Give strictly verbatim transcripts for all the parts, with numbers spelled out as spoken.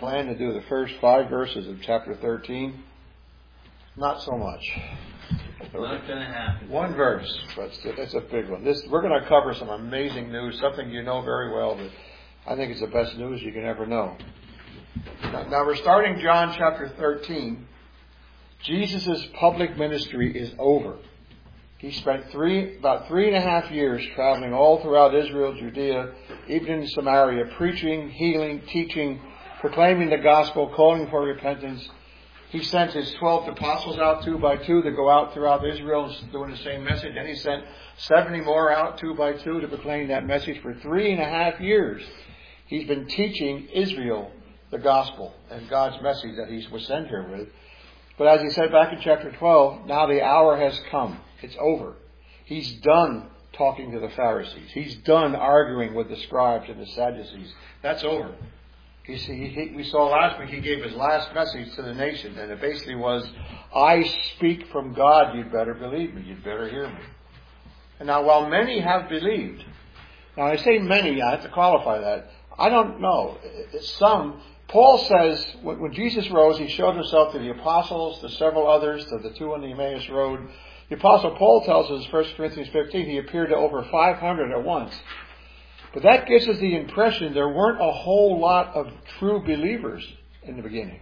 plan to do the first five verses of chapter thirteen? Not so much. Not going to happen. One verse, but it's a big one. This we're going to cover some amazing news, something you know very well, but I think it's the best news you can ever know. Now, now we're starting John chapter thirteen. Jesus' public ministry is over. He spent three, about three and a half years traveling all throughout Israel, Judea, even in Samaria, preaching, healing, teaching, proclaiming the gospel, calling for repentance. He sent his twelve apostles out two by two to go out throughout Israel doing the same message. And he sent seventy more out two by two to proclaim that message for three and a half years. He's been teaching Israel the gospel and God's message that he was sent here with. But as he said back in chapter twelve, now the hour has come. It's over. He's done talking to the Pharisees. He's done arguing with the scribes and the Sadducees. That's over. He, he, we saw last week he gave his last message to the nation, and it basically was, I speak from God, you'd better believe me, you'd better hear me. And now while many have believed, now I say many, I have to qualify that, I don't know. Some, Paul says, when, when Jesus rose, he showed himself to the apostles, to several others, to the two on the Emmaus Road. The Apostle Paul tells us in First Corinthians fifteen, he appeared to over five hundred at once. But that gives us the impression there weren't a whole lot of true believers in the beginning.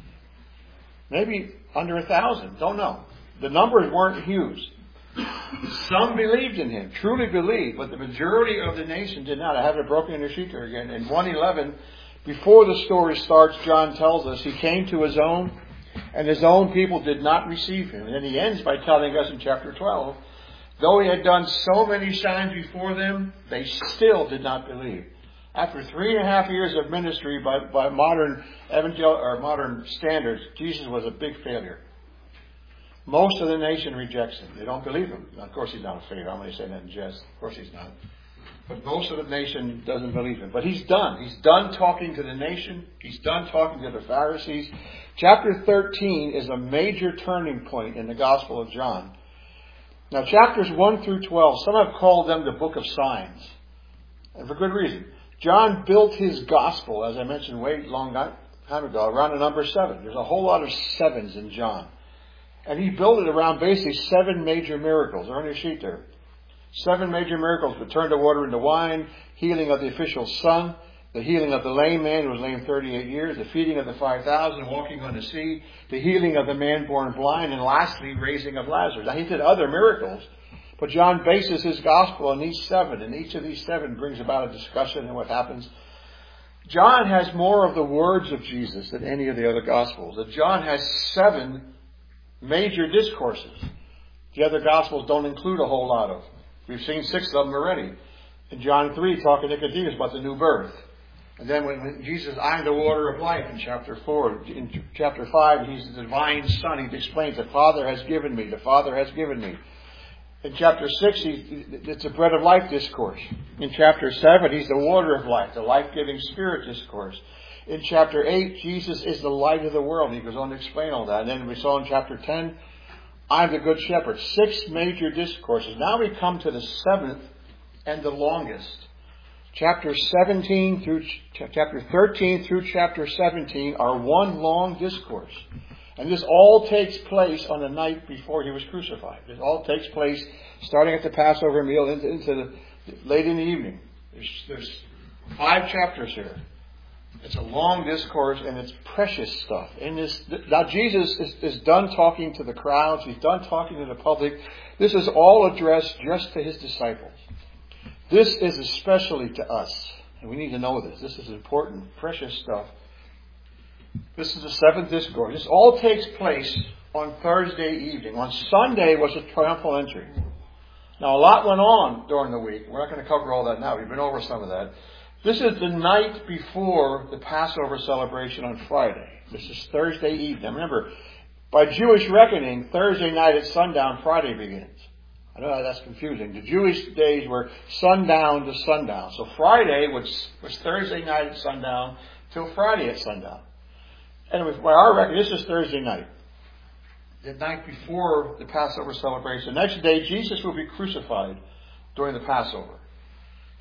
Maybe under a thousand, don't know. The numbers weren't huge. Some believed in him, truly believed, but the majority of the nation did not. I have it broken into sheet there again. In one eleven, before the story starts, John tells us he came to his own, and his own people did not receive him. And then he ends by telling us in chapter twelve, though he had done so many signs before them, they still did not believe. After three and a half years of ministry by, by modern evangel or modern standards, Jesus was a big failure. Most of the nation rejects him. They don't believe him. Of course he's not a failure. I'm going to say that in jest. Of course he's not. But most of the nation doesn't believe him. But he's done. He's done talking to the nation. He's done talking to the Pharisees. Chapter thirteen is a major turning point in the Gospel of John. Now, chapters one through twelve, some have called them the book of signs. And for good reason. John built his gospel, as I mentioned way long time ago, around the number seven. There's a whole lot of sevens in John. And he built it around basically seven major miracles. They're on your sheet there. Seven major miracles: the turn the water into wine, healing of the official's son, the healing of the lame man who was lame thirty-eight years, the feeding of the five thousand, walking on the sea, the healing of the man born blind, and lastly, raising of Lazarus. Now, he did other miracles, but John bases his gospel on these seven, and each of these seven brings about a discussion and what happens. John has more of the words of Jesus than any of the other gospels. And John has seven major discourses. The other gospels don't include a whole lot of. We've seen six of them already. In John three, talking to Nicodemus about the new birth. And then when, when Jesus, I am the water of life, in chapter four. In chapter five, he's the divine Son. He explains, the Father has given me. The Father has given me. In chapter six, he, it's a bread of life discourse. In chapter seven, he's the water of life, the life-giving Spirit discourse. In chapter eight, Jesus is the light of the world. He goes on to explain all that. And then we saw in chapter ten, I'm the good shepherd. Six major discourses. Now we come to the seventh and the longest. Chapter seventeen through chapter thirteen through chapter seventeen are one long discourse. And this all takes place on the night before he was crucified. This all takes place starting at the Passover meal into, into the, late in the evening. There's, there's five chapters here. It's a long discourse, and it's precious stuff. And this, now Jesus is, is done talking to the crowds. He's done talking to the public. This is all addressed just to his disciples. This is especially to us. And we need to know this. This is important, precious stuff. This is the seventh discourse. This all takes place on Thursday evening. On Sunday was a triumphal entry. Now, a lot went on during the week. We're not going to cover all that now. We've been over some of that. This is the night before the Passover celebration on Friday. This is Thursday evening. Now remember, by Jewish reckoning, Thursday night at sundown, Friday begins. I know that's confusing. The Jewish days were sundown to sundown. So Friday was, was Thursday night at sundown till Friday at sundown. Anyway, by our reckoning, this is Thursday night. The night before the Passover celebration. The next day, Jesus will be crucified during the Passover.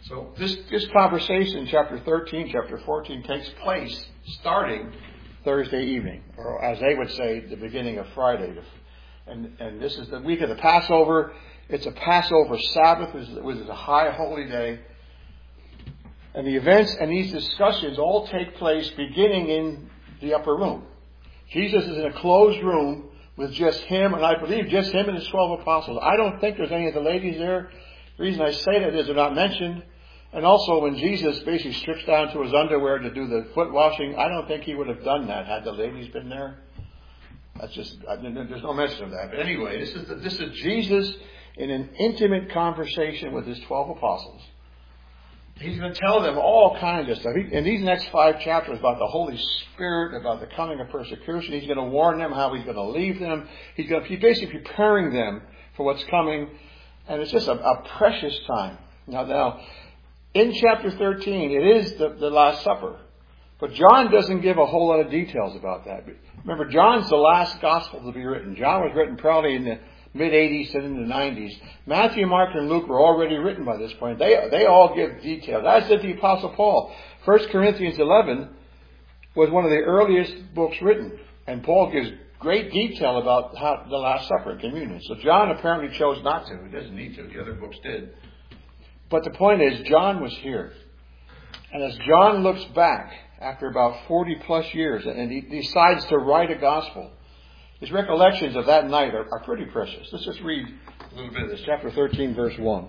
So this, this conversation in chapter thirteen, chapter fourteen takes place starting Thursday evening, or as they would say, the beginning of Friday. And, and this is the week of the Passover. It's a Passover Sabbath, which is a high holy day. And the events and these discussions all take place beginning in the upper room. Jesus is in a closed room with just him, and I believe just him and his twelve apostles. I don't think there's any of the ladies there. The reason I say that is they're not mentioned. And also when Jesus basically strips down to his underwear to do the foot washing, I don't think he would have done that had the ladies been there. That's just, there's no mention of that. But anyway, this is, the, this is Jesus in an intimate conversation with his twelve apostles. He's going to tell them all kinds of stuff. He, in these next five chapters about the Holy Spirit, about the coming of persecution, he's going to warn them how he's going to leave them. He's going to be basically preparing them for what's coming. And it's just a, a precious time. Now, now, in chapter thirteen, it is the, the Last Supper. But John doesn't give a whole lot of details about that. Remember, John's the last gospel to be written. John was written probably in the mid-eighties and in the nineties. Matthew, Mark, and Luke were already written by this point. They they all give details. As did the Apostle Paul. First Corinthians eleven was one of the earliest books written. And Paul gives great detail about how the Last Supper and communion. So John apparently chose not to. He doesn't need to. The other books did. But the point is, John was here. And as John looks back after about forty plus years and he decides to write a gospel, his recollections of that night are, are pretty precious. Let's just read a little bit of this. Chapter thirteen, verse one.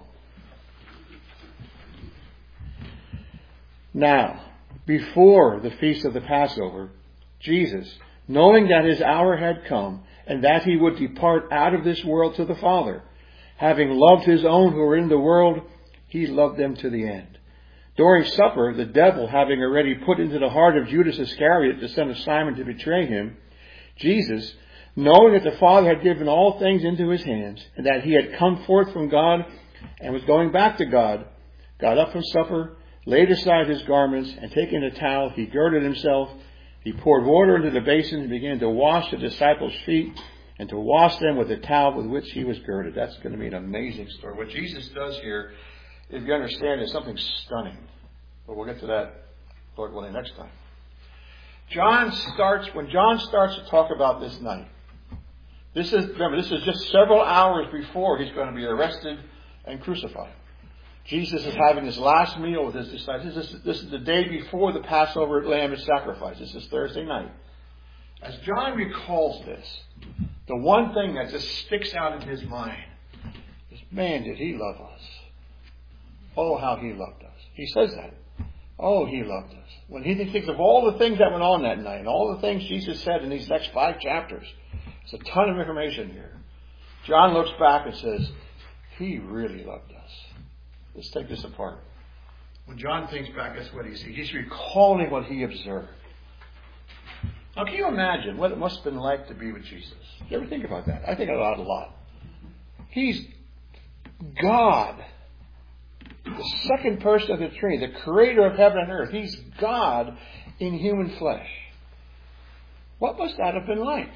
Now, before the feast of the Passover, Jesus, knowing that his hour had come, and that he would depart out of this world to the Father, having loved his own who were in the world, he loved them to the end. During supper, the devil, having already put into the heart of Judas Iscariot, the son of Simon, to betray him, Jesus, knowing that the Father had given all things into his hands, and that he had come forth from God and was going back to God, got up from supper, laid aside his garments, and taking a towel, he girded himself. He poured water into the basin and began to wash the disciples' feet and to wash them with the towel with which he was girded. That's going to be an amazing story. What Jesus does here, if you understand, is something stunning. But we'll get to that, Lord willing, next time. John starts, when John starts to talk about this night, this is, remember, this is just several hours before he's going to be arrested and crucified. Jesus is having his last meal with his disciples. This is, this is the day before the Passover lamb is sacrificed. This is Thursday night. As John recalls this, the one thing that just sticks out in his mind is, man, did he love us. Oh, how he loved us. He says that. Oh, he loved us. When he thinks of all the things that went on that night, and all the things Jesus said in these next five chapters, there's a ton of information here. John looks back and says, he really loved us. Let's take this apart. When John thinks back, that's what he sees. He's recalling what he observed. Now, can you imagine what it must have been like to be with Jesus? You ever think about that? I think about it a lot. He's God. The second person of the Trinity, the creator of heaven and earth. He's God in human flesh. What must that have been like?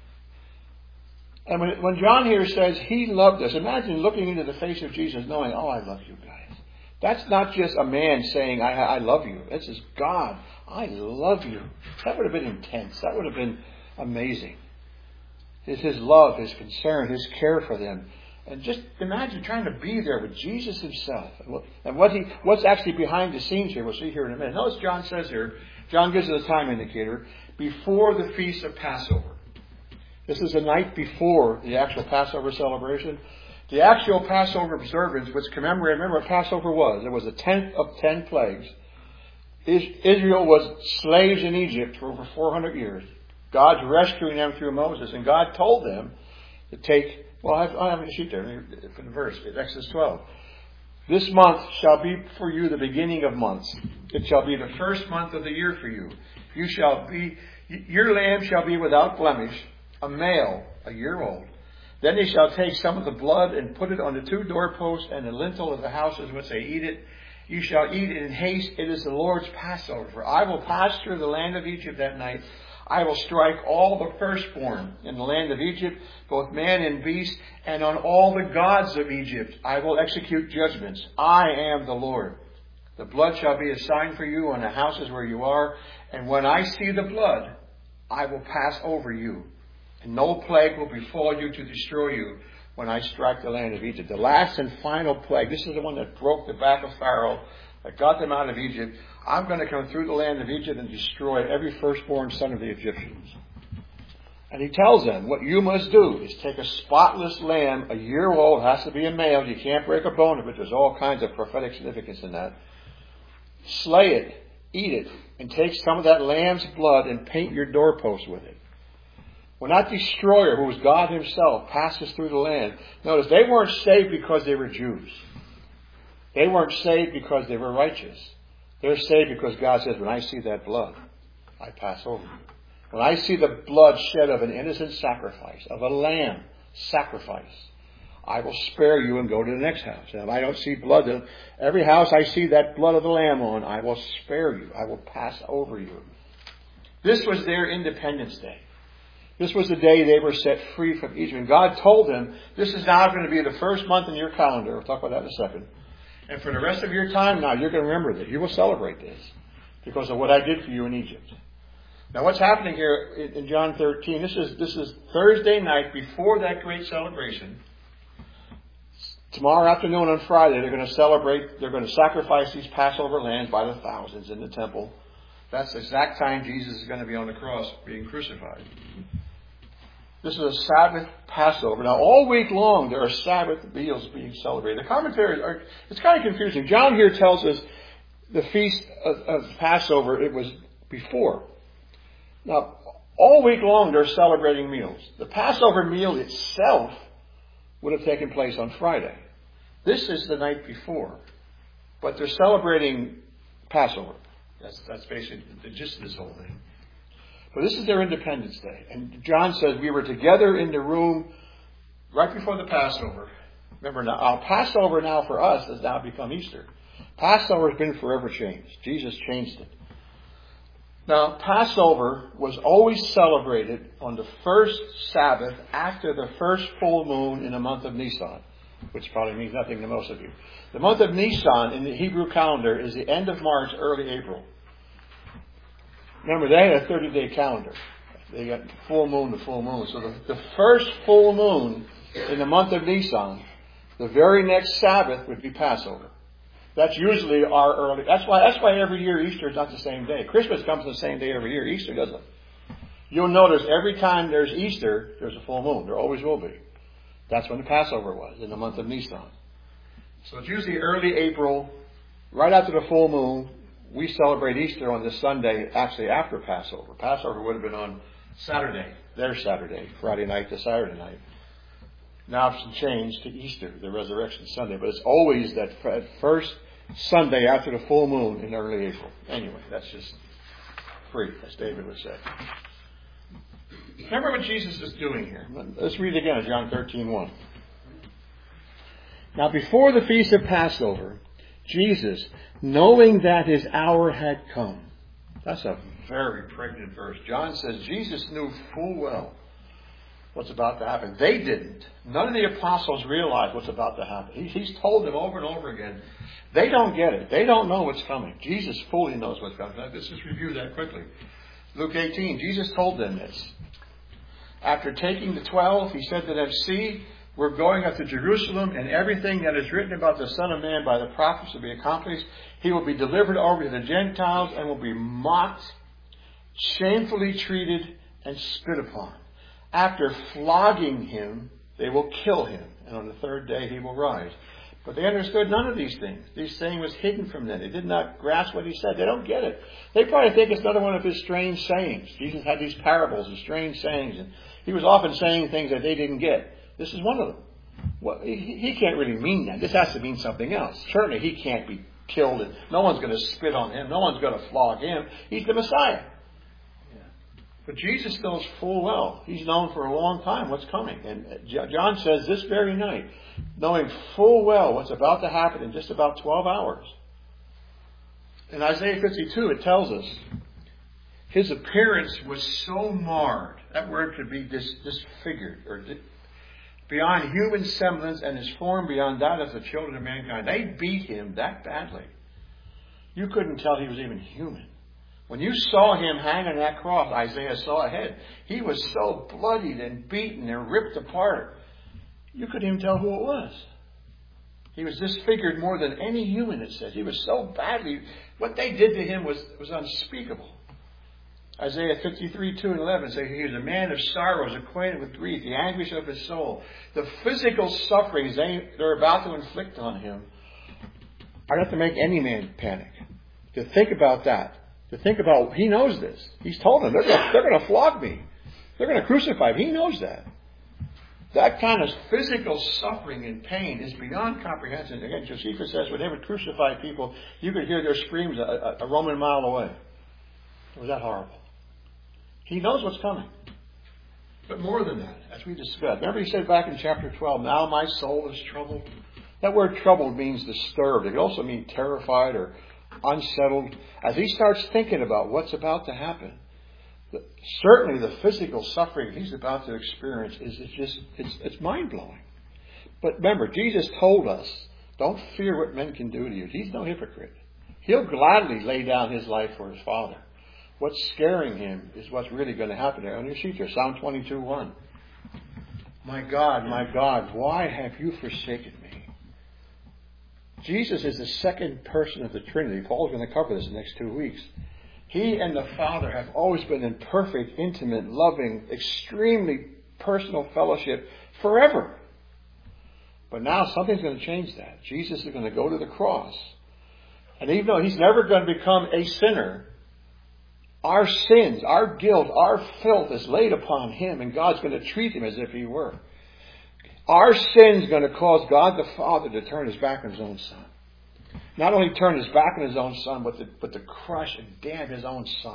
And when, when John here says he loved us, imagine looking into the face of Jesus knowing, oh, I love you guys. That's not just a man saying, I, I love you. This is God. I love you. That would have been intense. That would have been amazing. It's his love, his concern, his care for them. And just imagine trying to be there with Jesus himself. And what he, what's actually behind the scenes here, we'll see here in a minute. Notice John says here, John gives us a time indicator, before the feast of Passover. This is the night before the actual Passover celebration. The actual Passover observance, which commemorated, remember what Passover was. It was the tenth of ten plagues. Israel was slaves in Egypt for over four hundred years. God's rescuing them through Moses. And God told them to take, well, I have, I have a sheet there for the verse, Exodus twelve. This month shall be for you the beginning of months. It shall be the first month of the year for you. You shall be, your lamb shall be without blemish, a male, a year old. Then they shall take some of the blood and put it on the two doorposts and the lintel of the houses which they eat it. You shall eat it in haste. It is the Lord's Passover. For I will pass through the land of Egypt that night. I will strike all the firstborn in the land of Egypt, both man and beast, and on all the gods of Egypt I will execute judgments. I am the Lord. The blood shall be a sign for you on the houses where you are. And when I see the blood, I will pass over you. And no plague will befall you to destroy you when I strike the land of Egypt. The last and final plague. This is the one that broke the back of Pharaoh, that got them out of Egypt. I'm going to come through the land of Egypt and destroy every firstborn son of the Egyptians. And he tells them, what you must do is take a spotless lamb, a year old, has to be a male. You can't break a bone of it. There's all kinds of prophetic significance in that. Slay it, eat it, and take some of that lamb's blood and paint your doorpost with it. When that destroyer, who was God himself, passes through the land, notice they weren't saved because they were Jews. They weren't saved because they were righteous. They're saved because God says, when I see that blood, I pass over you. When I see the blood shed of an innocent sacrifice, of a lamb sacrifice, I will spare you and go to the next house. And if I don't see blood, every house I see that blood of the lamb on, I will spare you. I will pass over you. This was their Independence Day. This was the day they were set free from Egypt. And God told them, this is now going to be the first month in your calendar. We'll talk about that in a second. And for the rest of your time now, you're going to remember this. You will celebrate this because of what I did for you in Egypt. Now, what's happening here in John thirteen, this is this is Thursday night before that great celebration. Tomorrow afternoon on Friday, they're going to celebrate, they're going to sacrifice these Passover lambs by the thousands in the temple. That's the exact time Jesus is going to be on the cross being crucified. This is a Sabbath Passover. Now, all week long, there are Sabbath meals being celebrated. The commentaries are, it's kind of confusing. John here tells us the feast of, of Passover, it was before. Now, all week long, they're celebrating meals. The Passover meal itself would have taken place on Friday. This is the night before. But they're celebrating Passover. That's, that's basically the gist of this whole thing. But this is their Independence Day. And John says we were together in the room right before the Passover. Remember, now, our Passover now for us has now become Easter. Passover has been forever changed. Jesus changed it. Now, Passover was always celebrated on the first Sabbath after the first full moon in the month of Nisan, which probably means nothing to most of you. The month of Nisan in the Hebrew calendar is the end of March, early April. Remember, they had a thirty-day calendar. They got full moon to full moon. So the, the first full moon in the month of Nisan, the very next Sabbath would be Passover. That's usually our early. That's why. That's why every year Easter is not the same day. Christmas comes the same day every year. Easter doesn't. You'll notice every time there's Easter, there's a full moon. There always will be. That's when the Passover was, in the month of Nisan. So it's usually early April, right after the full moon. We celebrate Easter on the Sunday, actually after Passover. Passover would have been on Saturday, their Saturday, Friday night to Saturday night. Now it's changed to Easter, the Resurrection Sunday. But it's always that first Sunday after the full moon in early April. Anyway, that's just free, as David would say. Remember what Jesus is doing here. Let's read it again, John thirteen one. Now before the feast of Passover, Jesus, knowing that his hour had come. That's a very pregnant verse. John says Jesus knew full well what's about to happen. They didn't. None of the apostles realized what's about to happen. He, he's told them over and over again. They don't get it. They don't know what's coming. Jesus fully knows what's coming. Let's just review that quickly. Luke eighteen, Jesus told them this. After taking the twelve, he said to them, see, we're going up to Jerusalem, and everything that is written about the Son of Man by the prophets will be accomplished. He will be delivered over to the Gentiles and will be mocked, shamefully treated, and spit upon. After flogging him, they will kill him, and on the third day he will rise. But they understood none of these things. These things was hidden from them. They did not grasp what he said. They don't get it. They probably think it's another one of his strange sayings. Jesus had these parables and strange sayings, and he was often saying things that they didn't get. This is one of them. Well, he, he can't really mean that. This has to mean something else. Certainly he can't be killed, and no one's going to spit on him. No one's going to flog him. He's the Messiah. But Jesus knows full well. He's known for a long time what's coming. And John says this very night, knowing full well what's about to happen in just about twelve hours. In Isaiah fifty-two, it tells us his appearance was so marred. That word could be dis- disfigured or di- beyond human semblance, and his form beyond that of the children of mankind. They beat him that badly. You couldn't tell he was even human. When you saw him hanging on that cross, Isaiah saw ahead. He was so bloodied and beaten and ripped apart. You couldn't even tell who it was. He was disfigured more than any human, it says. He was so badly... What they did to him was, was unspeakable. Isaiah fifty-three, two and eleven say he was a man of sorrows, acquainted with grief, the anguish of his soul. The physical sufferings they, they're about to inflict on him are not to make any man panic. To think about that. To think about, he knows this. He's told them, they're going they're going to flog me. They're going to crucify me. He knows that. That kind of physical suffering and pain is beyond comprehension. Again, Josephus says when they would crucify people, you could hear their screams a, a, a Roman mile away. It was that horrible. He knows what's coming. But more than that, as we discussed. Remember he said back in chapter twelve, now my soul is troubled. That word troubled means disturbed. It could also mean terrified or unsettled. As he starts thinking about what's about to happen, the, certainly the physical suffering he's about to experience is it's just it's, it's mind-blowing. But remember, Jesus told us, don't fear what men can do to you. He's no hypocrite. He'll gladly lay down his life for his Father. What's scaring him is what's really going to happen there. On your sheet here, Psalm twenty-two, one. My God, my God, why have you forsaken me? Jesus is the second person of the Trinity. Paul's going to cover this in the next two weeks. He and the Father have always been in perfect, intimate, loving, extremely personal fellowship forever. But now something's going to change that. Jesus is going to go to the cross. And even though he's never going to become a sinner, our sins, our guilt, our filth is laid upon him, and God's going to treat him as if he were. Our sin is going to cause God the Father to turn his back on his own Son. Not only turn his back on his own Son, but to, but to crush and damn his own Son.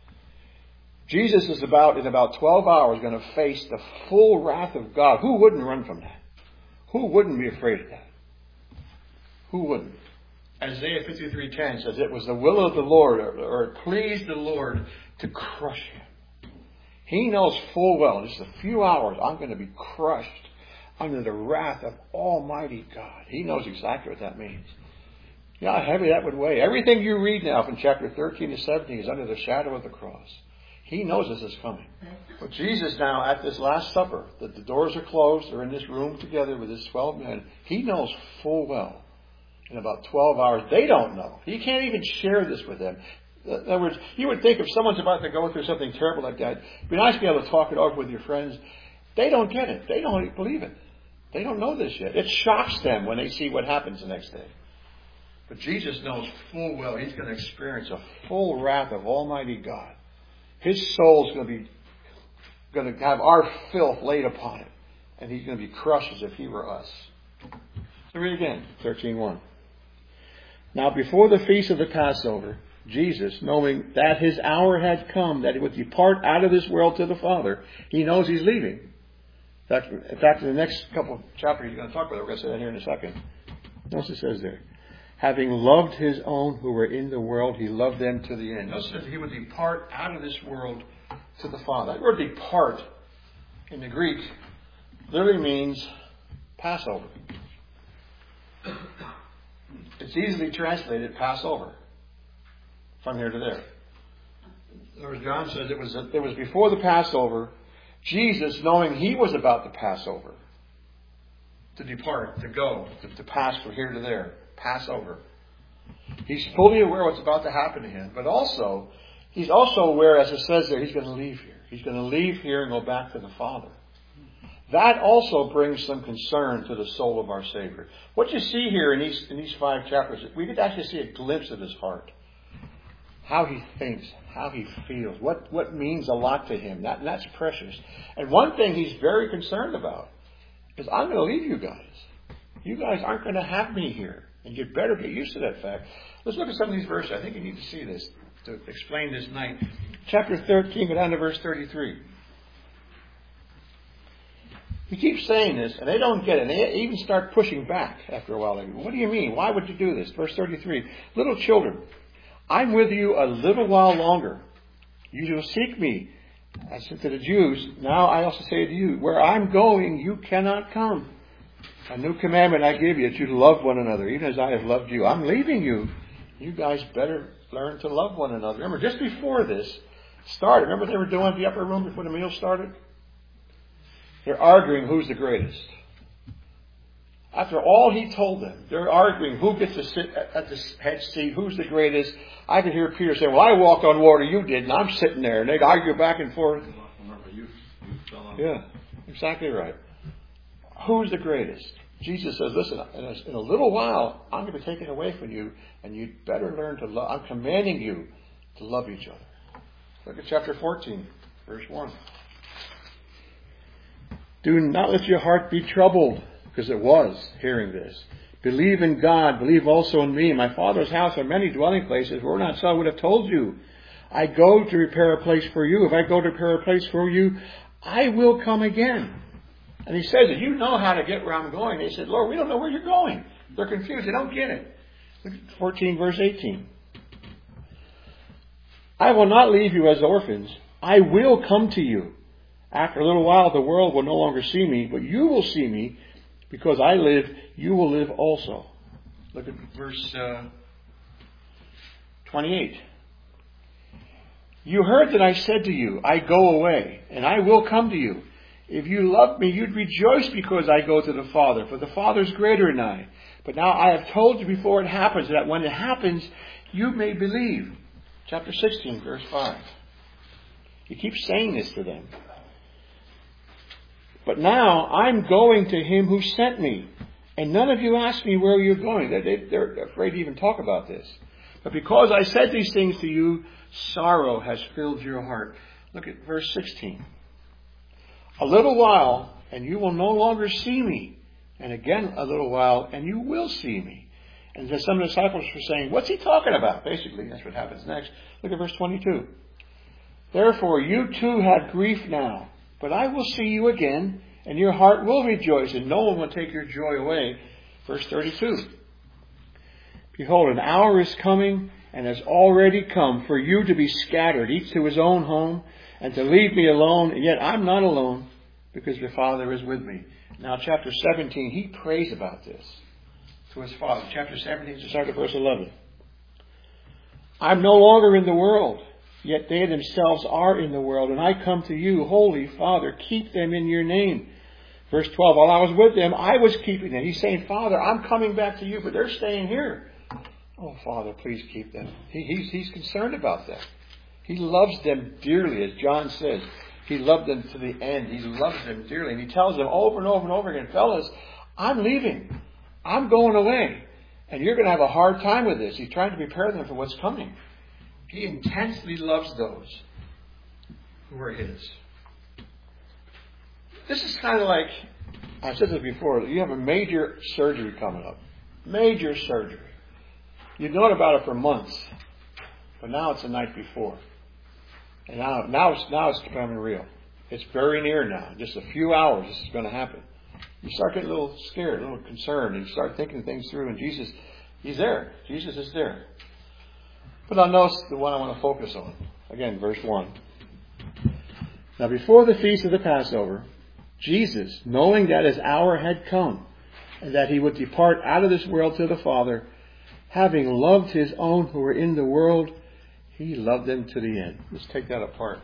Jesus is about, in about twelve hours, going to face the full wrath of God. Who wouldn't run from that? Who wouldn't be afraid of that? Who wouldn't? Isaiah fifty-three ten says it was the will of the Lord, or, or it pleased the Lord to crush him. He knows full well, in just a few hours, I'm going to be crushed under the wrath of Almighty God. He knows exactly what that means. You know how heavy that would weigh. Everything you read now from chapter thirteen to seventeen is under the shadow of the cross. He knows this is coming. But Jesus now, at this Last Supper, that the doors are closed, they're in this room together with his twelve men. He knows full well. In about twelve hours, they don't know. He can't even share this with them. In other words, you would think if someone's about to go through something terrible like that, it'd be nice to be able to talk it over with your friends. They don't get it. They don't believe it. They don't know this yet. It shocks them when they see what happens the next day. But Jesus knows full well he's going to experience a full wrath of Almighty God. His soul is going to be going to have our filth laid upon it, and he's going to be crushed as if he were us. So read again, thirteen one. Now before the feast of the Passover, Jesus, knowing that his hour had come, that he would depart out of this world to the Father, he knows he's leaving. In fact, in, fact, in the next couple of chapters he's going to talk about it. We're going to say that here in a second. Notice it says there, having loved his own who were in the world, he loved them to the end. Notice that he would depart out of this world to the Father. That word depart in the Greek literally means Passover. It's easily translated Passover from here to there. Or as John says, it was it was before the Passover. Jesus, knowing he was about the Passover, to depart, to go, to, to pass from here to there, Passover. He's fully aware what's about to happen to him, but also he's also aware, as it says there, he's going to leave here. He's going to leave here and go back to the Father. That also brings some concern to the soul of our Savior. What you see here in these, in these five chapters, we could actually see a glimpse of his heart. How he thinks, how he feels, what, what means a lot to him. That, that's precious. And one thing he's very concerned about is, I'm going to leave you guys. You guys aren't going to have me here. And you'd better get used to that fact. Let's look at some of these verses. I think you need to see this to explain this night. Chapter thirteen, go down to verse thirty-three. He keeps saying this, and they don't get it. They even start pushing back after a while. Like, what do you mean? Why would you do this? Verse thirty-three. Little children, I'm with you a little while longer. You will seek me. I said to the Jews, now I also say to you, where I'm going, you cannot come. A new commandment I give you, that you love one another, even as I have loved you. I'm leaving you. You guys better learn to love one another. Remember, just before this started, remember what they were doing in the upper room before the meal started? They're arguing who's the greatest. After all he told them, they're arguing who gets to sit at the head seat, who's the greatest. I could hear Peter saying, well, I walked on water, you did, and I'm sitting there. And they'd argue back and forth. Yeah, exactly right. Who's the greatest? Jesus says, listen, in a, in a little while, I'm going to be taken away from you, and you'd better learn to love. I'm commanding you to love each other. Look at chapter fourteen, verse one. Do not let your heart be troubled, because it was hearing this. Believe in God, believe also in me. In my Father's house are many dwelling places. Were not so, I would have told you. I go to prepare a place for you. If I go to prepare a place for you, I will come again. And he says, you know how to get where I'm going. They said, Lord, we don't know where you're going. They're confused. They don't get it. Look at fourteen, verse eighteen. I will not leave you as orphans. I will come to you. After a little while, the world will no longer see me, but you will see me. Because I live, you will live also. Look at verse uh, twenty-eight. You heard that I said to you, I go away, and I will come to you. If you loved me, you'd rejoice because I go to the Father, for the Father is greater than I. But now I have told you before it happens, that when it happens, you may believe. Chapter sixteen, verse five. He keeps saying this to them. But now I'm going to him who sent me. And none of you ask me where you're going. They're, they're afraid to even talk about this. But because I said these things to you, sorrow has filled your heart. Look at verse sixteen. A little while, and you will no longer see me. And again, a little while, and you will see me. And then some of the disciples were saying, what's he talking about? Basically, that's what happens next. Look at verse twenty-two. Therefore, you too have grief now. But I will see you again, and your heart will rejoice, and no one will take your joy away. Verse thirty-two. Behold, an hour is coming, and has already come, for you to be scattered, each to his own home, and to leave me alone. And yet I'm not alone, because the Father is with me. Now, chapter seventeen, he prays about this to his Father. Chapter seventeen, start at verse eleven. I'm no longer in the world, yet they themselves are in the world, and I come to you, Holy Father, keep them in your name. Verse twelve, while I was with them, I was keeping them. He's saying, Father, I'm coming back to you, but they're staying here. Oh, Father, please keep them. He, he's, he's concerned about them. He loves them dearly, as John says. He loved them to the end. He loves them dearly. And he tells them over and over and over again, fellas, I'm leaving. I'm going away. And you're going to have a hard time with this. He's trying to prepare them for what's coming. He intensely loves those who are his. This is kind of like, I've said this before, you have a major surgery coming up. Major surgery. You've known about it for months. But now it's the night before. And now, now, it's, now it's becoming real. It's very near now. In just a few hours this is going to happen. You start getting a little scared, a little concerned, and you start thinking things through. And Jesus, He's there. Jesus is there. But I'll notice the one I want to focus on. Again, verse one. Now before the feast of the Passover, Jesus, knowing that his hour had come, and that he would depart out of this world to the Father, having loved his own who were in the world, he loved them to the end. Let's take that apart.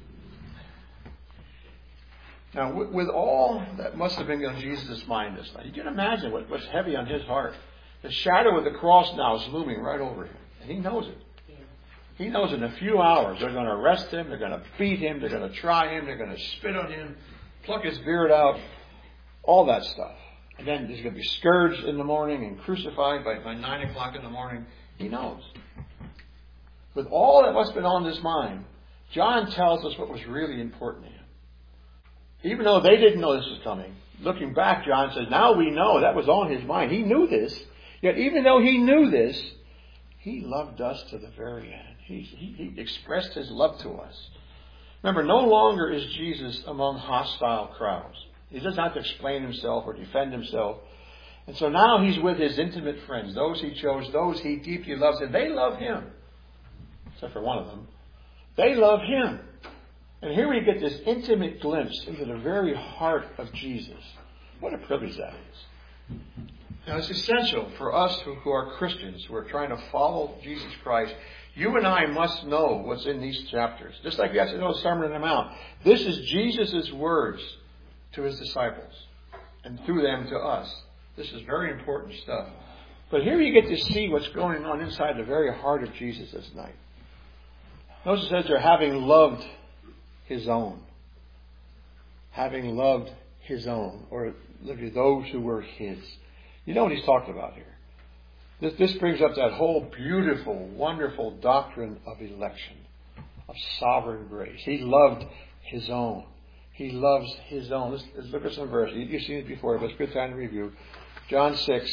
Now, with, with all that must have been on Jesus' mind this night, you can imagine what, what's heavy on his heart. The shadow of the cross now is looming right over him. And he knows it. He knows in a few hours they're going to arrest him, they're going to beat him, they're going to try him, they're going to spit on him, pluck his beard out, all that stuff. And then he's going to be scourged in the morning and crucified by, by nine o'clock in the morning. He knows. With all that must have been on his mind, John tells us what was really important to him. Even though they didn't know this was coming, looking back, John says, now we know that was on his mind. He knew this. Yet even though he knew this, he loved us to the very end. He, he, he expressed his love to us. Remember, no longer is Jesus among hostile crowds. He doesn't have to explain himself or defend himself. And so now he's with his intimate friends, those he chose, those he deeply loves, and they love him. Except for one of them. They love him. And here we get this intimate glimpse into the very heart of Jesus. What a privilege that is. Now, it's essential for us who, who are Christians, who are trying to follow Jesus Christ. You and I must know what's in these chapters. Just like you have to know the Sermon on the Mount. This is Jesus' words to his disciples and through them to us. This is very important stuff. But here you get to see what's going on inside the very heart of Jesus this night. Notice it says they're having loved his own. Having loved his own. Or look at those who were his. You know what he's talking about here. This, this brings up that whole beautiful, wonderful doctrine of election, of sovereign grace. He loved his own. He loves his own. Let's, let's look at some verses. You, you've seen it before, but it's a good time to review. John six.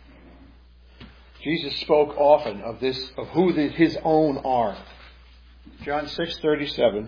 Jesus spoke often of this, of who the, his own are. John six thirty-seven.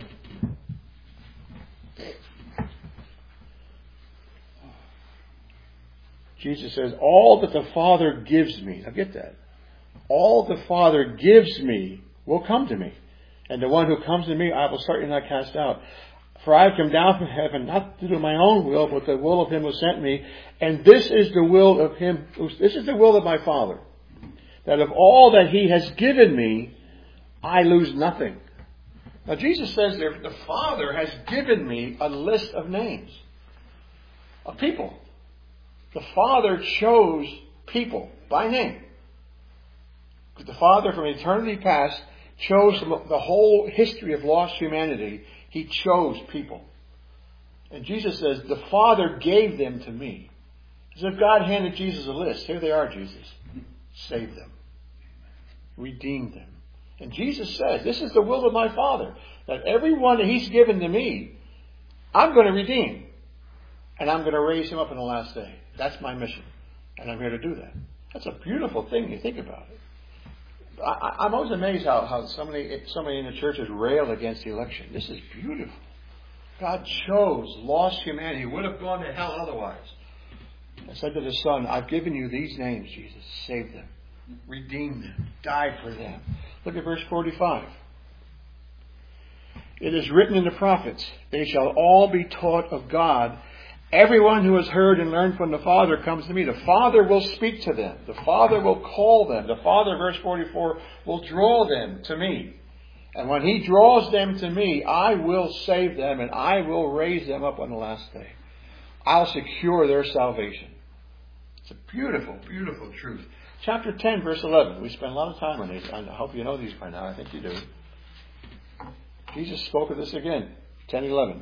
Jesus says, all that the Father gives me, now get that, all the Father gives me will come to me. And the one who comes to me, I will certainly not cast out. For I have come down from heaven, not to do my own will, but the will of him who sent me. And this is the will of him, this is the will of my Father, that of all that he has given me, I lose nothing. Now Jesus says there, the Father has given me a list of names, of people. The Father chose people by name. The Father from eternity past chose the whole history of lost humanity. He chose people. And Jesus says, the Father gave them to me. As if God handed Jesus a list. Here they are, Jesus. Save them. Redeem them. And Jesus says, this is the will of my Father. That everyone that he's given to me, I'm going to redeem. And I'm going to raise him up in the last day. That's my mission. And I'm here to do that. That's a beautiful thing, you think about it. I, I'm always amazed how, how so many, so many in the churches rail against the election. This is beautiful. God chose lost humanity. He would have gone to hell otherwise. I said to the Son, I've given you these names, Jesus. Save them. Redeem them. Die for them. Look at verse forty-five. It is written in the prophets, they shall all be taught of God. Everyone who has heard and learned from the Father comes to me. The Father will speak to them. The Father will call them. The Father, verse forty-four, will draw them to me. And when he draws them to me, I will save them and I will raise them up on the last day. I'll secure their salvation. It's a beautiful, beautiful truth. Chapter ten, verse eleven. We spent a lot of time on these. I hope you know these by now. I think you do. Jesus spoke of this again. ten eleven.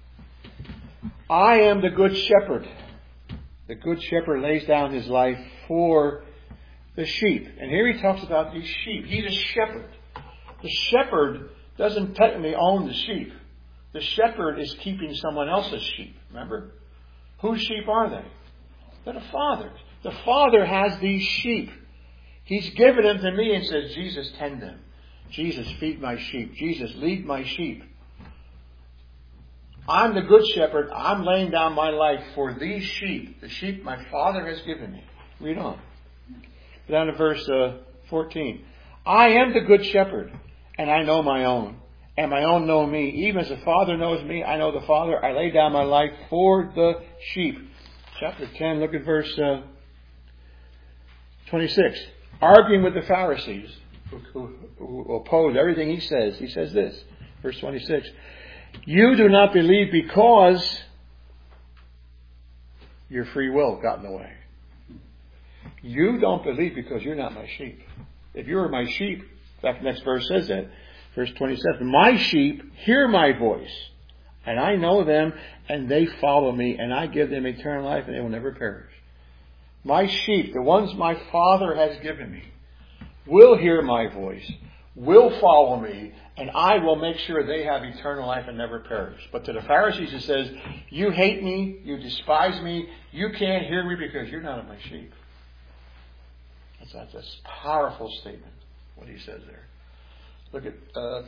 I am the good shepherd. The good shepherd lays down his life for the sheep. And here he talks about these sheep. He's a shepherd. The shepherd doesn't technically own the sheep. The shepherd is keeping someone else's sheep. Remember? Whose sheep are they? They're the Father's. The Father has these sheep. He's given them to me and says, Jesus, tend them. Jesus, feed my sheep. Jesus, lead my sheep. I'm the good shepherd. I'm laying down my life for these sheep. The sheep my Father has given me. Read on. Down to verse uh, fourteen. I am the good shepherd, and I know my own. And my own know me. Even as the Father knows me, I know the Father. I lay down my life for the sheep. Chapter ten, look at verse uh, twenty-six. Arguing with the Pharisees, who, who, who oppose everything he says. He says this, verse twenty-six. You do not believe because your free will got in the way. You don't believe because you're not my sheep. If you were my sheep, in fact, the next verse says that. Verse twenty-seven. My sheep hear my voice, and I know them, and they follow me, and I give them eternal life, and they will never perish. My sheep, the ones my Father has given me, will hear my voice, will follow me, and I will make sure they have eternal life and never perish. But to the Pharisees it says, you hate me, you despise me, you can't hear me because you're not of my sheep. That's, that's a powerful statement, what he says there. Look at uh,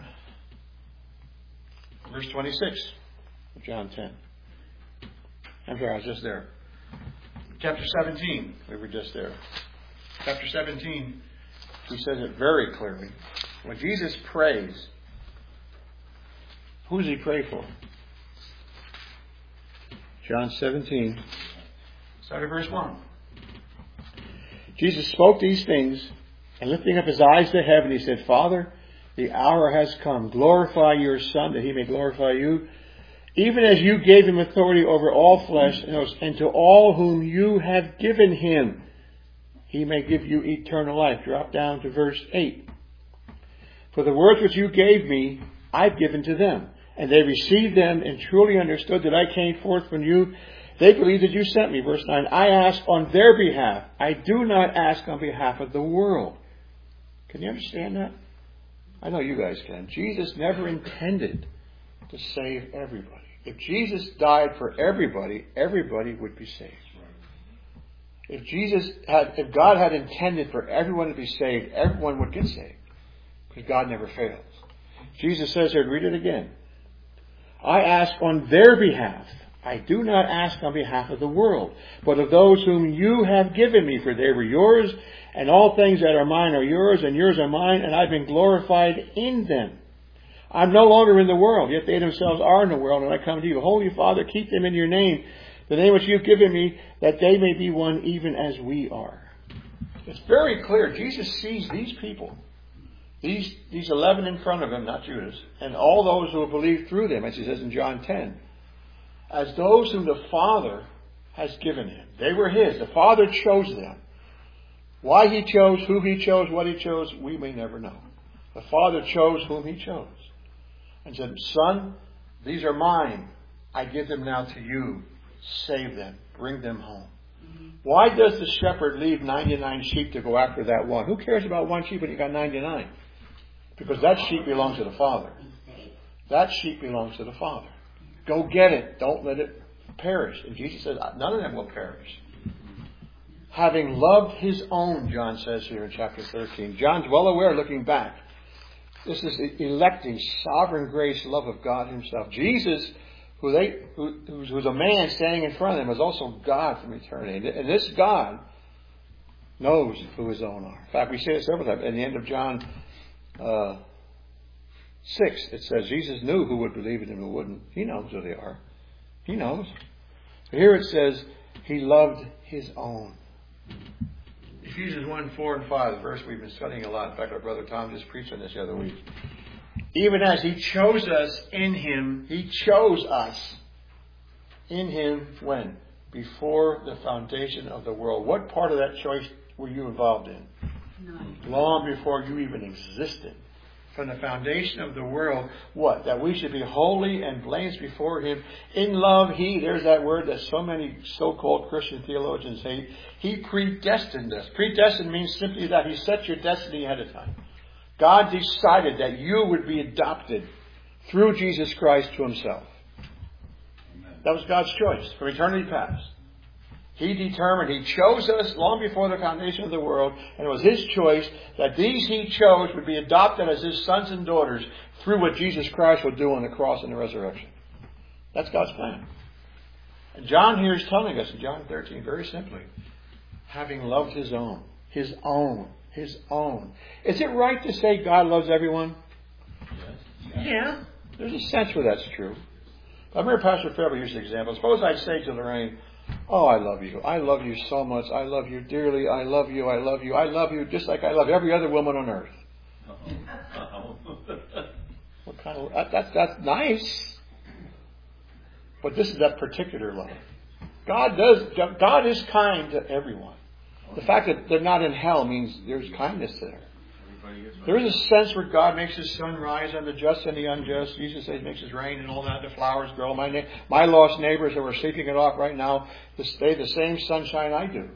verse twenty-six of John ten. I'm sorry, I was just there. Chapter seventeen, we were just there. Chapter seventeen, he says it very clearly. When Jesus prays, who does he pray for? John seventeen, start at verse one. Jesus spoke these things, and lifting up his eyes to heaven, he said, Father, the hour has come. Glorify your Son, that he may glorify you, even as you gave him authority over all flesh, and to all whom you have given him, he may give you eternal life. Drop down to verse eight. For the words which you gave me, I've given to them, and they received them and truly understood that I came forth from you. They believe that you sent me. Verse nine, I ask on their behalf. I do not ask on behalf of the world. Can you understand that? I know you guys can. Jesus never intended to save everybody. If Jesus died for everybody, everybody would be saved. If Jesus had, if God had intended for everyone to be saved, everyone would get saved. Because God never fails. Jesus says here, read it again. I ask on their behalf. I do not ask on behalf of the world, but of those whom you have given me, for they were yours, and all things that are mine are yours, and yours are mine, and I've been glorified in them. I'm no longer in the world, yet they themselves are in the world, and I come to you. Holy Father, keep them in your name, the name which you've given me, that they may be one even as we are. It's very clear. Jesus sees these people, these, these eleven in front of him, not Judas, and all those who have believed through them, as he says in John ten, as those whom the Father has given him. They were his. The Father chose them. Why he chose, who he chose, what he chose, we may never know. The Father chose whom he chose. And said, Son, these are mine. I give them now to you. Save them. Bring them home. Mm-hmm. Why does the shepherd leave ninety-nine sheep to go after that one? Who cares about one sheep when you got ninety-nine? Because that sheep belongs to the Father. That sheep belongs to the Father. Go get it. Don't let it perish. And Jesus says, none of them will perish. Having loved his own, John says here in chapter thirteen. John's well aware, looking back. This is electing, sovereign grace, love of God himself. Jesus, who they, who, who was a man standing in front of them, was also God from eternity. And this God knows who his own are. In fact, we say it several times. At the end of John uh, six, it says Jesus knew who would believe in him and who wouldn't. He knows who they are. He knows. Here it says he loved his own. Ephesians one, four and five, the verse we've been studying a lot. In fact, our brother Tom just preached on this the other week. Even as he chose us in him, he chose us in him when? Before the foundation of the world. What part of that choice were you involved in? None. Long before you even existed. From the foundation of the world, what? That we should be holy and blameless before him. In love, he, there's that word that so many so-called Christian theologians hate. He predestined us. Predestined means simply that he set your destiny ahead of time. God decided that you would be adopted through Jesus Christ to himself. Amen. That was God's choice from eternity past. He determined, he chose us long before the foundation of the world, and it was his choice that these he chose would be adopted as his sons and daughters through what Jesus Christ would do on the cross and the resurrection. That's God's plan. And John here is telling us in John thirteen, very simply, having loved his own, his own, his own. Is it right to say God loves everyone? Yes. Yeah. There's a sense where that's true. I remember Pastor Fairby used an example. Suppose I say to Lorraine, oh, I love you. I love you so much. I love you dearly. I love you. I love you. I love you just like I love every other woman on earth. Uh-oh. What kind of that, that's that's nice. But this is that particular love. God does. God is kind to everyone. The fact that they're not in hell means there's kindness there. There is a sense where God makes his sun rise on the just and the unjust. Jesus says he makes his rain and all that. The flowers grow. My na- my lost neighbors who are sleeping it off right now, they the same sunshine I do.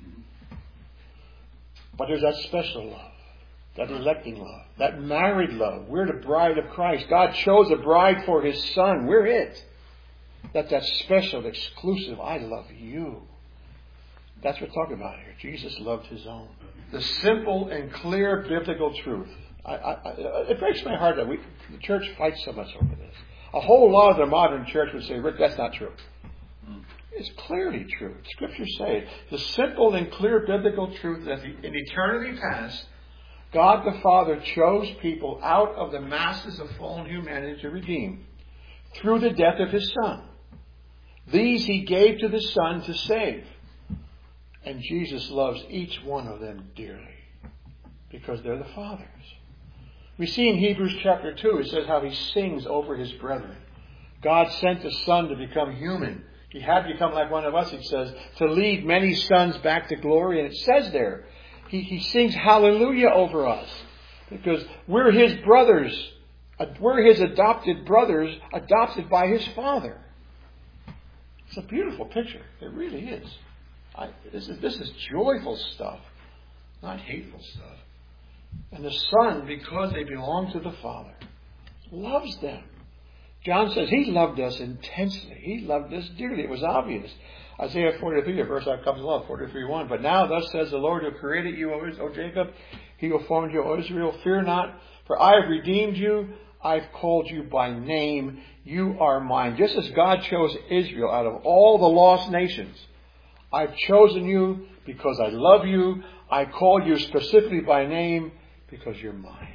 But there's that special love, that electing love, that married love. We're the bride of Christ. God chose a bride for his son. We're it. That's that special, exclusive, I love you. That's what we're talking about here. Jesus loved his own. The simple and clear biblical truth. I, I, I, it breaks my heart that we, the church fights so much over this. A whole lot of the modern church would say, Rick, that's not true. It's clearly true. Scriptures say it. The simple and clear biblical truth that in eternity past, God the Father chose people out of the masses of fallen humanity to redeem through the death of his Son. These he gave to the Son to save. And Jesus loves each one of them dearly because they're the Father's. We see in Hebrews chapter two, it says how he sings over his brethren. God sent the Son to become human. He had to become like one of us, it says, to lead many sons back to glory. And it says there, he, he sings hallelujah over us because we're his brothers. We're his adopted brothers, adopted by his Father. It's a beautiful picture. It really is. I, this is. This is joyful stuff, not hateful stuff. And the Son, because they belong to the Father, loves them. John says he loved us intensely. He loved us dearly. It was obvious. Isaiah forty-three, a verse I've come to love, forty-three one. But now thus says the Lord who created you, O Jacob, he who formed you, O Israel, fear not, for I have redeemed you. I've called you by name. You are mine. Just as God chose Israel out of all the lost nations, I've chosen you because I love you. I call you specifically by name because you're mine.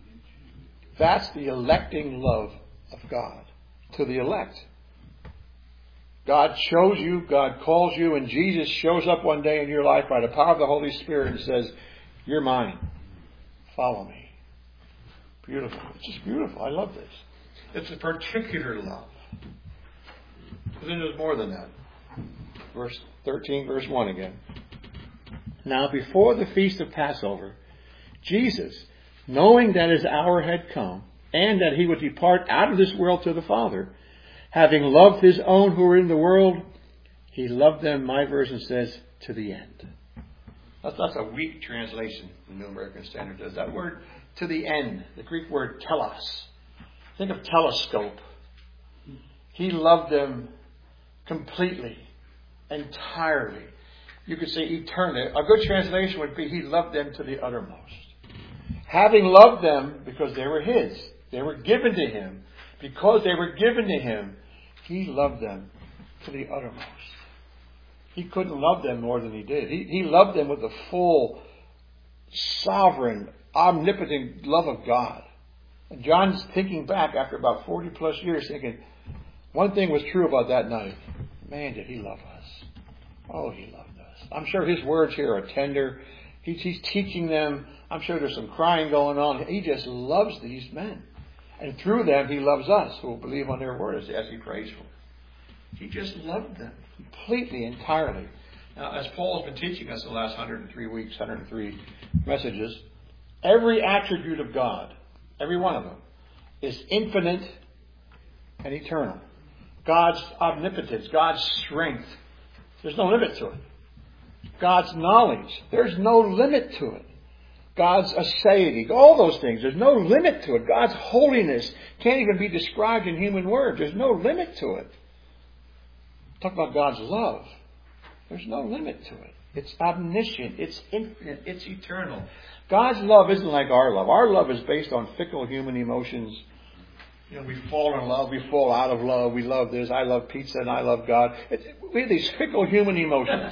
That's the electing love of God to the elect. God chose you, God calls you, and Jesus shows up one day in your life by the power of the Holy Spirit and says, you're mine. Follow me. Beautiful. It's just beautiful. I love this. It's a particular love. But then there's more than that. Verse thirteen, verse one again. Now before the feast of Passover, Jesus, knowing that his hour had come, and that he would depart out of this world to the Father, having loved his own who were in the world, he loved them, my version says, to the end. That's, that's a weak translation in the New American Standard does. That word, to the end, the Greek word telos. Think of telescope. He loved them completely, entirely. You could say eternally. A good translation would be he loved them to the uttermost. Having loved them because they were his. They were given to him. Because they were given to him, he loved them to the uttermost. He couldn't love them more than he did. He, he loved them with the full, sovereign, omnipotent love of God. And John's thinking back after about forty plus years thinking, one thing was true about that night. Man, did he love us. Oh, he loved us. I'm sure his words here are tender. He's, he's teaching them. I'm sure there's some crying going on. He just loves these men. And through them, he loves us who will believe on their word as, as he prays for them. He just loved them completely, entirely. Now, as Paul has been teaching us the last one hundred three weeks, one hundred three messages, every attribute of God, every one of them, is infinite and eternal. God's omnipotence, God's strength, there's no limit to it. God's knowledge, there's no limit to it. God's aseity, all those things, there's no limit to it. God's holiness can't even be described in human words. There's no limit to it. Talk about God's love. There's no limit to it. It's omniscient. It's infinite. It's eternal. God's love isn't like our love. Our love is based on fickle human emotions. You know, we fall in love. We fall out of love. We love this. I love pizza and I love God. It, we have these fickle human emotions.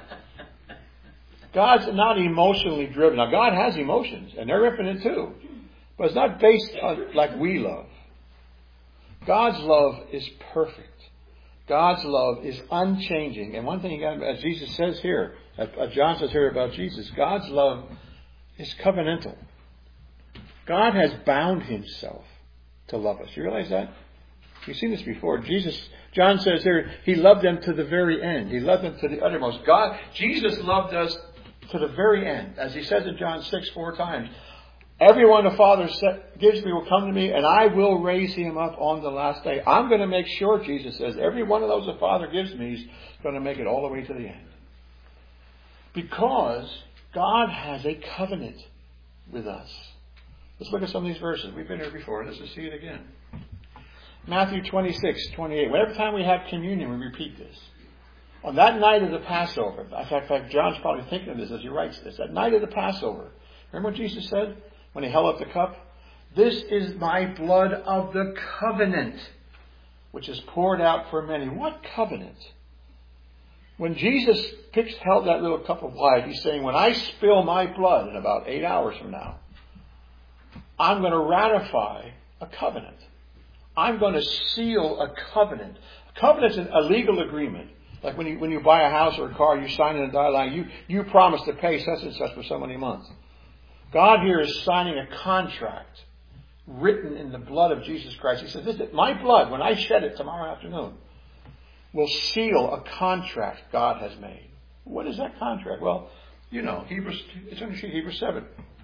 God's not emotionally driven. Now, God has emotions, and they're infinite too. But it's not based on like we love. God's love is perfect. God's love is unchanging. And one thing, you got, as Jesus says here, as John says here about Jesus, God's love is covenantal. God has bound himself to love us. You realize that? You've seen this before. Jesus, John says here, he loved them to the very end. He loved them to the uttermost. God, Jesus loved us to the very end. As he says in John six, four times, everyone the Father gives me will come to me, and I will raise him up on the last day. I'm going to make sure, Jesus says, every one of those the Father gives me is going to make it all the way to the end. Because God has a covenant with us. Let's look at some of these verses. We've been here before. Let's just see it again. Matthew twenty-six, twenty-eight. Every time we have communion, we repeat this. On that night of the Passover, in fact, John's probably thinking of this as he writes this. That night of the Passover, remember what Jesus said when he held up the cup? This is my blood of the covenant, which is poured out for many. What covenant? When Jesus picks, held that little cup of wine, he's saying, when I spill my blood in about eight hours from now, I'm going to ratify a covenant. I'm going to seal a covenant. A covenant is a legal agreement. Like when you when you buy a house or a car, you sign in a dotted line. You you promise to pay such and such for so many months. God here is signing a contract written in the blood of Jesus Christ. He says, "This is my blood. When I shed it tomorrow afternoon, will seal a contract God has made." What is that contract? Well, you know, Hebrews. It's on the sheet, Hebrews seven.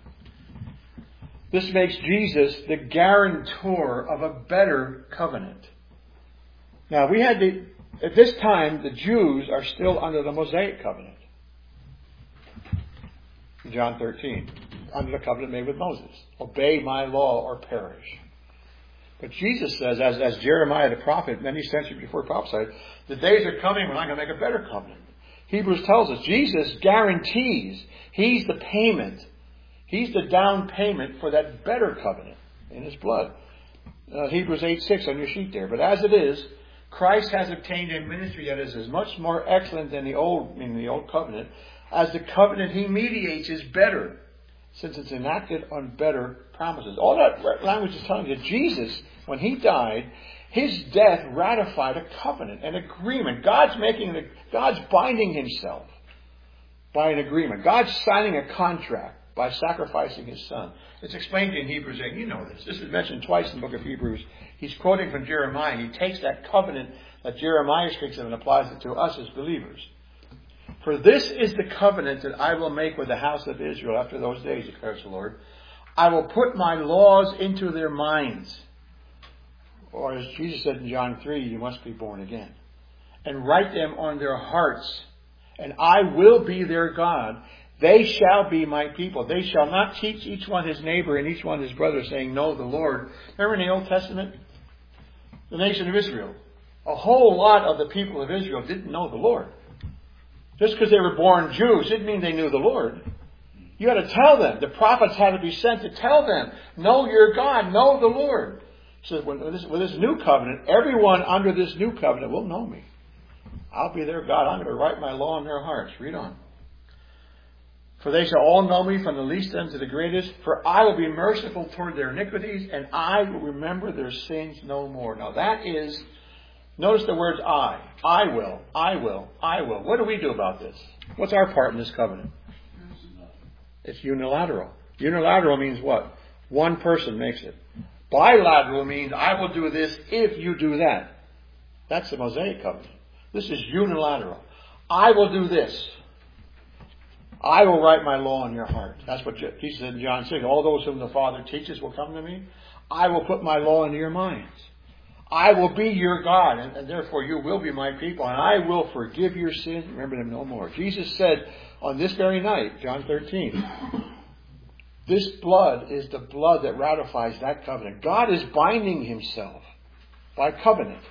This makes Jesus the guarantor of a better covenant. Now, we had the, at this time, the Jews are still under the Mosaic covenant. John thirteen, under the covenant made with Moses. Obey my law or perish. But Jesus says, as, as Jeremiah the prophet, many centuries before prophesied, the days are coming when I'm going to make a better covenant. Hebrews tells us Jesus guarantees He's the payment. He's the down payment for that better covenant in His blood. Uh, Hebrews eight six on your sheet there. But as it is, Christ has obtained a ministry that is as much more excellent than the old, meaning the old covenant, as the covenant He mediates is better, since it's enacted on better promises. All that language is telling you that Jesus, when He died, His death ratified a covenant, an agreement. God's making the, God's binding Himself by an agreement. God's signing a contract by sacrificing His Son. It's explained in Hebrews eight. You know this. This is mentioned twice in the book of Hebrews. He's quoting from Jeremiah. He takes that covenant that Jeremiah speaks of and applies it to us as believers. For this is the covenant that I will make with the house of Israel after those days, declares the Lord. I will put my laws into their minds. Or as Jesus said in John three, you must be born again. And write them on their hearts. And I will be their God. They shall be my people. They shall not teach each one his neighbor and each one his brother, saying, know the Lord. Remember in the Old Testament? The nation of Israel. A whole lot of the people of Israel didn't know the Lord. Just because they were born Jews didn't mean they knew the Lord. You had to tell them. The prophets had to be sent to tell them, know your God, know the Lord. So with this, with this new covenant, everyone under this new covenant will know me. I'll be their God. I'm going to write my law in their hearts. Read on. For they shall all know me from the least unto the greatest. For I will be merciful toward their iniquities, and I will remember their sins no more. Now that is, notice the words I. I will, I will, I will. What do we do about this? What's our part in this covenant? It's unilateral. Unilateral means what? One person makes it. Bilateral means I will do this if you do that. That's the Mosaic covenant. This is unilateral. I will do this. I will write my law in your heart. That's what Jesus said in John six. All those whom the Father teaches will come to me. I will put my law into your minds. I will be your God, and, and therefore you will be my people, and I will forgive your sins and remember them no more. Jesus said on this very night, John thirteen, this blood is the blood that ratifies that covenant. God is binding Himself by covenant.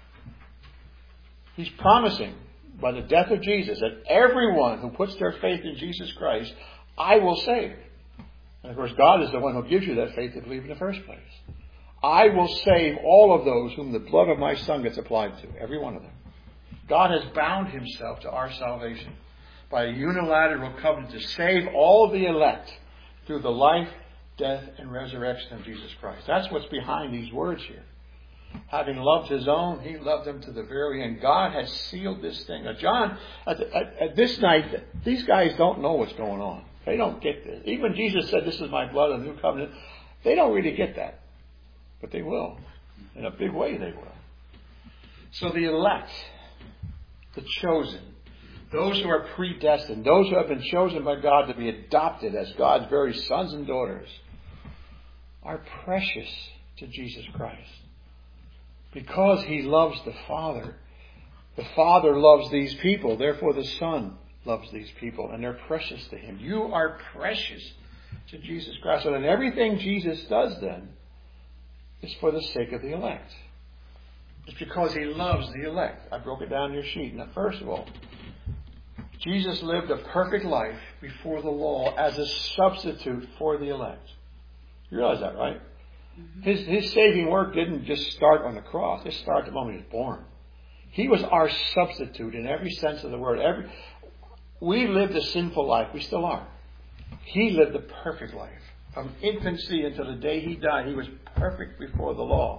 He's promising by the death of Jesus that everyone who puts their faith in Jesus Christ, I will save. And of course, God is the one who gives you that faith to believe in the first place. I will save all of those whom the blood of my Son gets applied to. Every one of them. God has bound Himself to our salvation by a unilateral covenant to save all the elect through the life, death, and resurrection of Jesus Christ. That's what's behind these words here. Having loved His own, He loved them to the very end. God has sealed this thing. Now, John, at, the, at, at this night, these guys don't know what's going on. They don't get this. Even Jesus said, this is my blood of the new covenant. They don't really get that. But they will. In a big way, they will. So the elect, the chosen, those who are predestined, those who have been chosen by God to be adopted as God's very sons and daughters, are precious to Jesus Christ. Because He loves the Father. The Father loves these people. Therefore the Son loves these people. And they're precious to Him. You are precious to Jesus Christ. And everything Jesus does then is for the sake of the elect. It's because He loves the elect. I broke it down in your sheet. Now, first of all, Jesus lived a perfect life before the law as a substitute for the elect. You realize that, right? His, his saving work didn't just start on the cross. It started the moment He was born. He was our substitute in every sense of the word. Every, we lived a sinful life. We still are. He lived a perfect life. From infancy until the day He died, He was perfect before the law.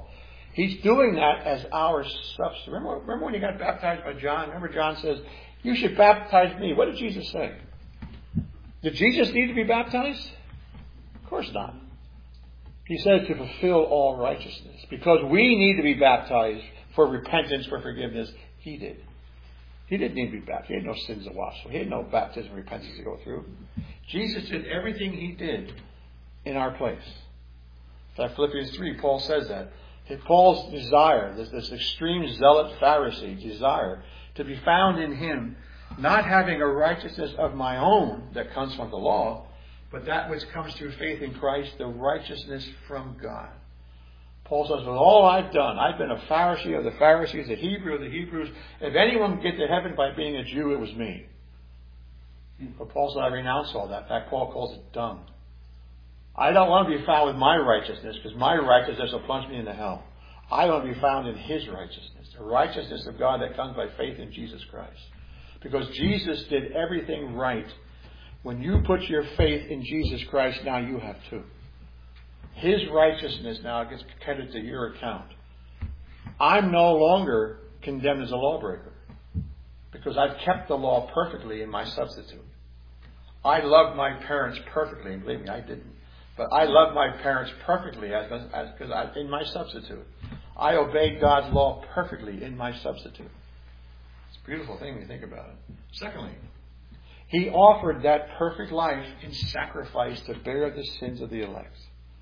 He's doing that as our substitute. Remember, remember when he got baptized by John? Remember John says, you should baptize me. What did Jesus say? Did Jesus need to be baptized? Of course not. He said to fulfill all righteousness. Because we need to be baptized for repentance, for forgiveness. He did. He didn't need to be baptized. He had no sins to wash. He had no baptism and repentance to go through. Jesus did everything he did in our place. In fact, Philippians three, Paul says that. Paul's desire, this, this extreme zealot Pharisee desire, to be found in him, not having a righteousness of my own that comes from the law, but that which comes through faith in Christ, the righteousness from God. Paul says, with all I've done, I've been a Pharisee of the Pharisees, a Hebrew of the Hebrews. If anyone can get to heaven by being a Jew, it was me. But Paul said, I renounce all that. In fact, Paul calls it dung. I don't want to be found with my righteousness, because my righteousness will plunge me into hell. I want to be found in his righteousness, the righteousness of God that comes by faith in Jesus Christ. Because Jesus did everything right. When you put your faith in Jesus Christ, now you have too. His righteousness now gets credited to your account. I'm no longer condemned as a lawbreaker, because I've kept the law perfectly in my substitute. I loved my parents perfectly, and believe me, I didn't. But I loved my parents perfectly as, as, because I, in my substitute. I obeyed God's law perfectly in my substitute. It's a beautiful thing when you think about it. Secondly, he offered that perfect life in sacrifice to bear the sins of the elect.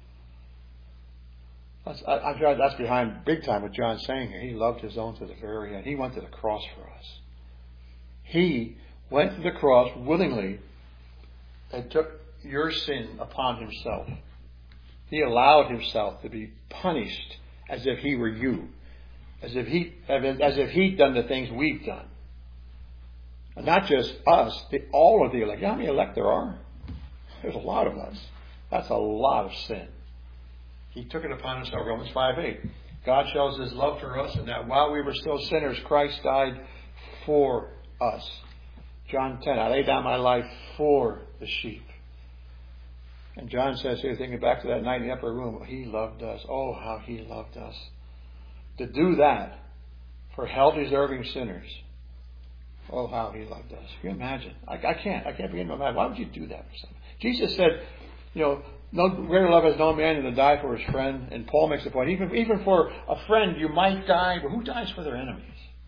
That's, I, I, that's behind big time what John's saying here. He loved his own to the very end. He went to the cross for us. He went to the cross willingly and took your sin upon himself. He allowed himself to be punished as if he were you, as if he, as if he'd done the things we've done. And not just us, the, all of the elect. You know how many elect there are? There's a lot of us. That's a lot of sin. He took it upon himself. Romans five eight. God shows his love for us, and that while we were still sinners, Christ died for us. John ten. I lay down my life for the sheep. And John says here, thinking back to that night in the upper room, he loved us. Oh, how he loved us. To do that for hell-deserving sinners. Oh, how he loved us. Can you imagine? I, I can't. I can't begin to imagine. Why would you do that for someone? Jesus said, you know, no greater love has no man than to die for his friend. And Paul makes the point, even, even for a friend you might die, but who dies for their enemies?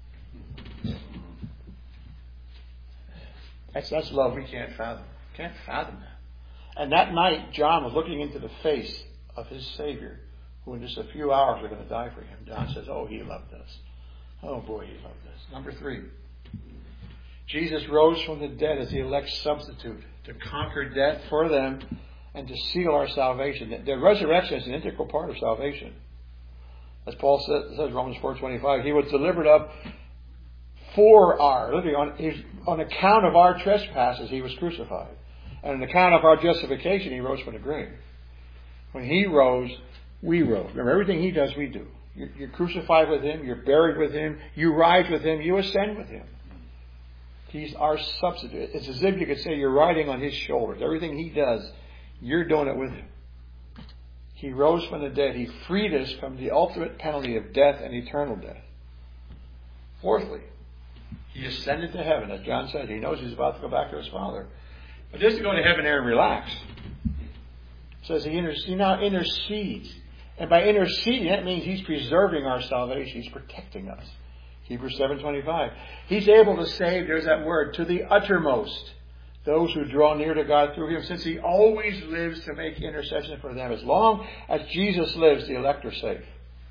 That's, that's love we can't fathom. Can't fathom that. And that night, John was looking into the face of his Savior, who in just a few hours are going to die for him. John says, oh, he loved us. Oh, boy, he loved us. Number three, Jesus rose from the dead as the elect substitute to conquer death for them and to seal our salvation. The resurrection is an integral part of salvation. As Paul says, says Romans four twenty-five, he was delivered up for our, literally on, his, on account of our trespasses, he was crucified. And on account of our justification, he rose from the grave. When he rose, we rose. Remember, everything he does, we do. You're, you're crucified with him. You're buried with him. You rise with him. You ascend with him. He's our substitute. It's as if you could say you're riding on his shoulders. Everything he does, you're doing it with him. He rose from the dead. He freed us from the ultimate penalty of death and eternal death. Fourthly, he ascended to heaven. As John said, he knows he's about to go back to his Father. But just to go to heaven there and relax. It says he, inter- he now intercedes. And by interceding, that means he's preserving our salvation. He's protecting us. Hebrews seven twenty-five. He's able to save, there's that word, to the uttermost, those who draw near to God through him, since he always lives to make intercession for them. As long as Jesus lives, the elect are safe.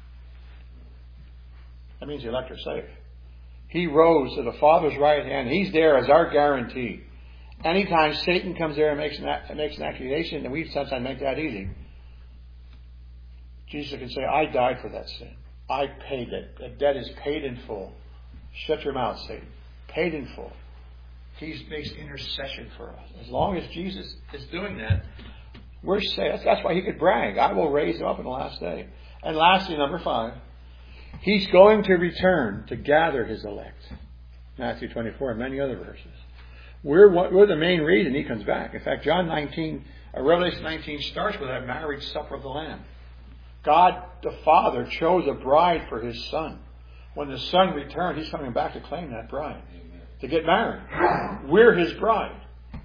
That means the elect are safe. He rose to the Father's right hand. He's there as our guarantee. Anytime Satan comes there and makes an, makes an accusation, and we sometimes make that easy, Jesus can say, I died for that sin. I paid it. The debt is paid in full. Shut your mouth, Satan. Paid in full. He makes intercession for us. As long as Jesus is doing that, we're safe. That's why he could brag. I will raise him up in the last day. And lastly, number five, he's going to return to gather his elect. Matthew twenty-four and many other verses. We're, we're the main reason he comes back. In fact, John nineteen, uh, Revelation nineteen starts with that marriage supper of the Lamb. God the Father chose a bride for His Son. When the Son returned, He's coming back to claim that bride. Amen. To get married. We're His bride.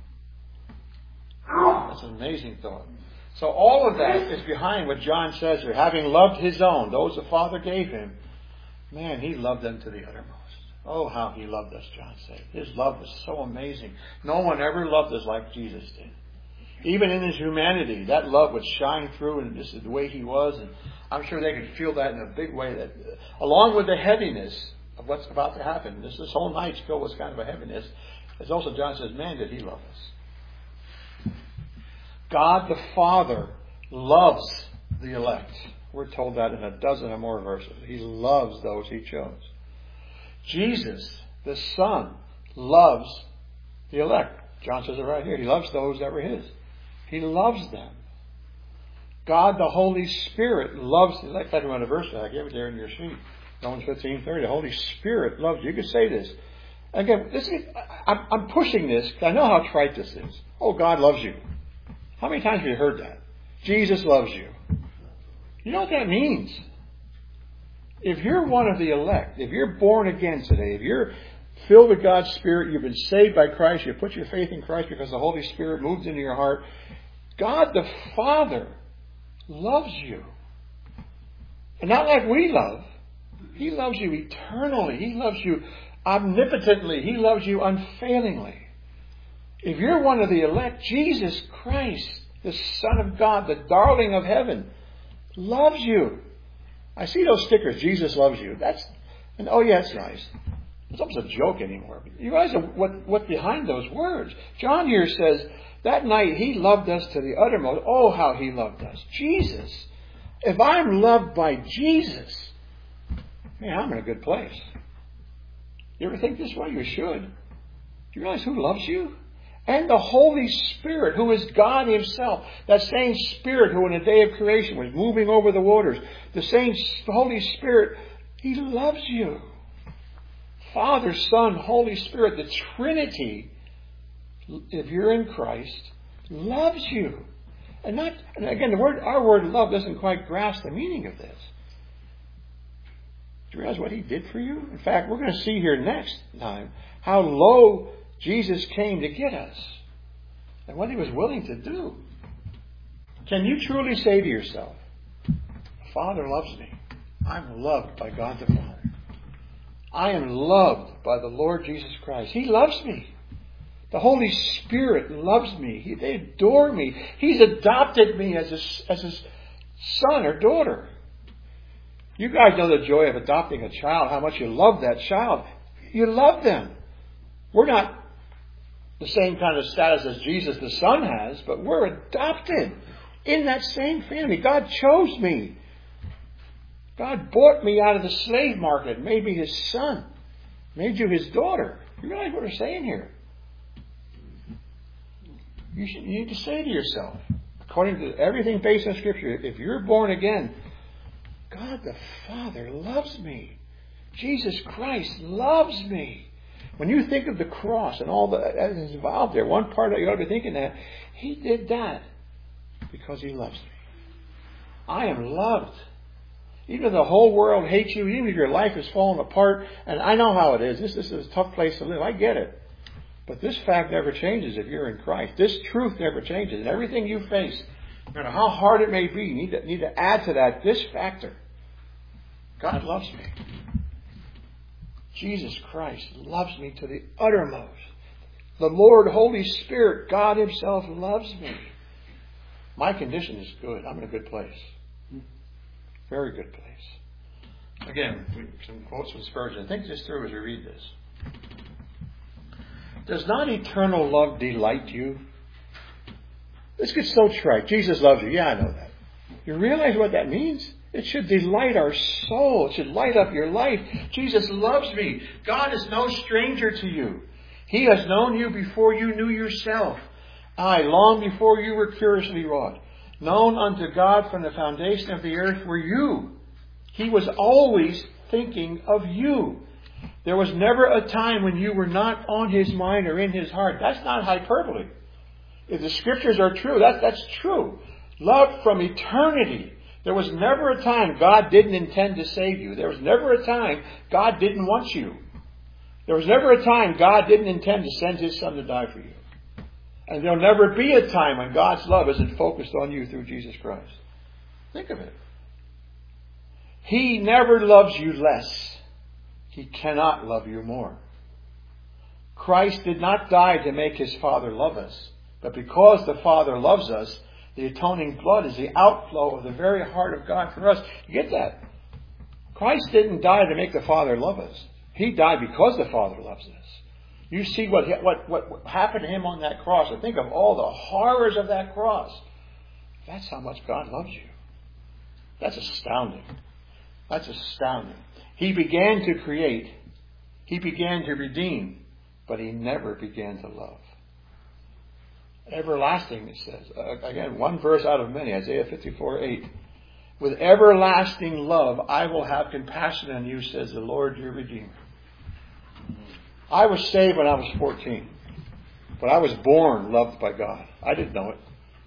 That's an amazing thought. So all of that is behind what John says here. Having loved His own, those the Father gave Him, man, He loved them to the uttermost. Oh, how He loved us, John said. His love was so amazing. No one ever loved us like Jesus did. Even in His humanity, that love would shine through, and this is the way He was. And I'm sure they could feel that in a big way. That, uh, along with the heaviness of what's about to happen, this, this whole night's filled with kind of a heaviness. As also John says, man, did He love us. God the Father loves the elect. We're told that in a dozen or more verses. He loves those He chose. Jesus, the Son, loves the elect. John says it right here. He loves those that were His. He loves them. God, the Holy Spirit, loves the elect. I want a verse I gave it there in your sheet. Romans fifteen thirty. The Holy Spirit loves you. You could say this. Again, this is, I'm, I'm pushing this because I know how trite this is. Oh, God loves you. How many times have you heard that? Jesus loves you. You know what that means? If you're one of the elect, if you're born again today, if you're filled with God's Spirit, you've been saved by Christ, you put your faith in Christ because the Holy Spirit moves into your heart, God the Father loves you. And not like we love. He loves you eternally. He loves you omnipotently. He loves you unfailingly. If you're one of the elect, Jesus Christ, the Son of God, the darling of heaven, loves you. I see those stickers, Jesus loves you. That's, and oh yeah, it's nice. It's almost a joke anymore. You realize what, what behind those words? John here says, that night He loved us to the uttermost. Oh, how He loved us. Jesus. If I'm loved by Jesus, man, I'm in a good place. You ever think this way? You should. Do you realize who loves you? And the Holy Spirit, who is God Himself. That same Spirit who in the day of creation was moving over the waters. The same Holy Spirit, He loves you. Father, Son, Holy Spirit, the Trinity, if you're in Christ, loves you. And not, and again, the word, our word love doesn't quite grasp the meaning of this. Do you realize what He did for you? In fact, we're going to see here next time how low Jesus came to get us and what He was willing to do. Can you truly say to yourself, Father loves me. I'm loved by God the Father. I am loved by the Lord Jesus Christ. He loves me. The Holy Spirit loves me. He, they adore me. He's adopted me as His, as His son or daughter. You guys know the joy of adopting a child, how much you love that child. You love them. We're not the same kind of status as Jesus the Son has, but we're adopted in that same family. God chose me. God bought me out of the slave market, made me His son, made you His daughter. You realize what we're saying here? You, should, you need to say to yourself, according to everything based on Scripture, if you're born again, God the Father loves me. Jesus Christ loves me. When you think of the cross and all that is involved there, one part that you ought to be thinking that He did that because He loves me. I am loved. Even if the whole world hates you, even if your life is falling apart, and I know how it is. This, this is a tough place to live. I get it. But this fact never changes if you're in Christ. This truth never changes. And everything you face, no matter how hard it may be, you need to, need to add to that this factor. God loves me. Jesus Christ loves me to the uttermost. The Lord, Holy Spirit, God Himself loves me. My condition is good. I'm in a good place. Very good place. Again, some quotes from Spurgeon. Think this through as we read this. Does not eternal love delight you? This gets so trite. Jesus loves you. Yeah, I know that. You realize what that means? It should delight our soul. It should light up your life. Jesus loves me. God is no stranger to you. He has known you before you knew yourself. Aye, long before you were curiously wrought. Known unto God from the foundation of the earth were you. He was always thinking of you. There was never a time when you were not on His mind or in His heart. That's not hyperbole. If the Scriptures are true, that, that's true. Love from eternity. There was never a time God didn't intend to save you. There was never a time God didn't want you. There was never a time God didn't intend to send His Son to die for you. And there'll never be a time when God's love isn't focused on you through Jesus Christ. Think of it. He never loves you less. He cannot love you more. Christ did not die to make His Father love us. But because the Father loves us, the atoning blood is the outflow of the very heart of God for us. You get that? Christ didn't die to make the Father love us. He died because the Father loves us. You see what, what, what happened to Him on that cross. And think of all the horrors of that cross. That's how much God loves you. That's astounding. That's astounding. He began to create. He began to redeem. But He never began to love. Everlasting, it says. Uh, again, one verse out of many. Isaiah fifty-four eight. With everlasting love I will have compassion on you, says the Lord your Redeemer. I was saved when I was fourteen. But I was born loved by God. I didn't know it.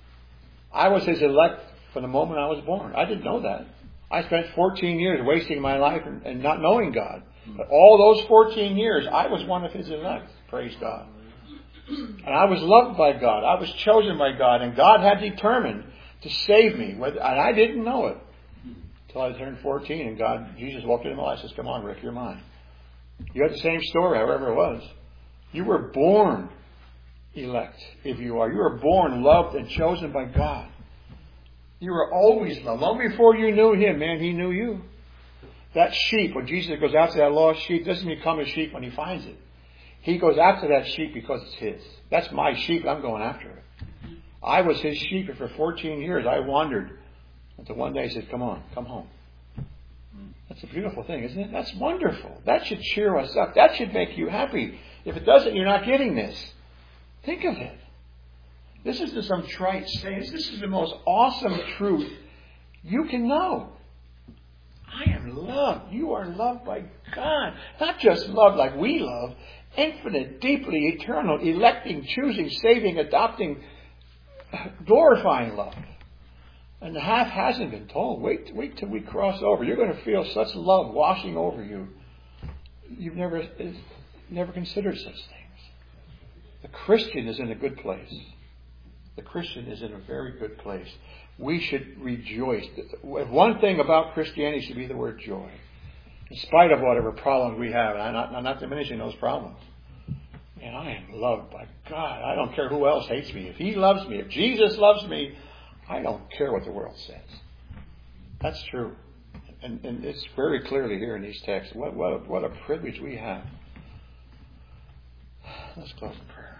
I was His elect from the moment I was born. I didn't know that. I spent fourteen years wasting my life and, and not knowing God. But all those fourteen years, I was one of His elect. Praise God. And I was loved by God. I was chosen by God. And God had determined to save me. And I didn't know it. Until I turned fourteen and God, Jesus walked into my life and says, come on, Rick, you're mine. You had the same story, however it was. You were born elect, if you are. You were born loved and chosen by God. You were always loved. Long before you knew Him, man, He knew you. That sheep, when Jesus goes after that lost sheep, doesn't become a sheep when He finds it. He goes after that sheep because it's His. That's my sheep. I'm going after it. I was His sheep, and for fourteen years I wandered. Until one day He said, come on, come home. That's a beautiful thing, isn't it? That's wonderful. That should cheer us up. That should make you happy. If it doesn't, you're not getting this. Think of it. This isn't some trite saying. This is the most awesome truth you can know. I am loved. You are loved by God. Not just loved like we love. Infinite, deeply, eternal, electing, choosing, saving, adopting, glorifying love. And the half hasn't been told. Wait, wait till we cross over. You're going to feel such love washing over you. You've never, never considered such things. The Christian is in a good place. The Christian is in a very good place. We should rejoice. One thing about Christianity should be the word joy. In spite of whatever problems we have. And I'm not, I'm not diminishing those problems. And I am loved by God. I don't care who else hates me. If He loves me, if Jesus loves me, I don't care what the world says. That's true. And, and it's very clearly here in these texts. What, what, a, what a privilege we have. Let's close in prayer.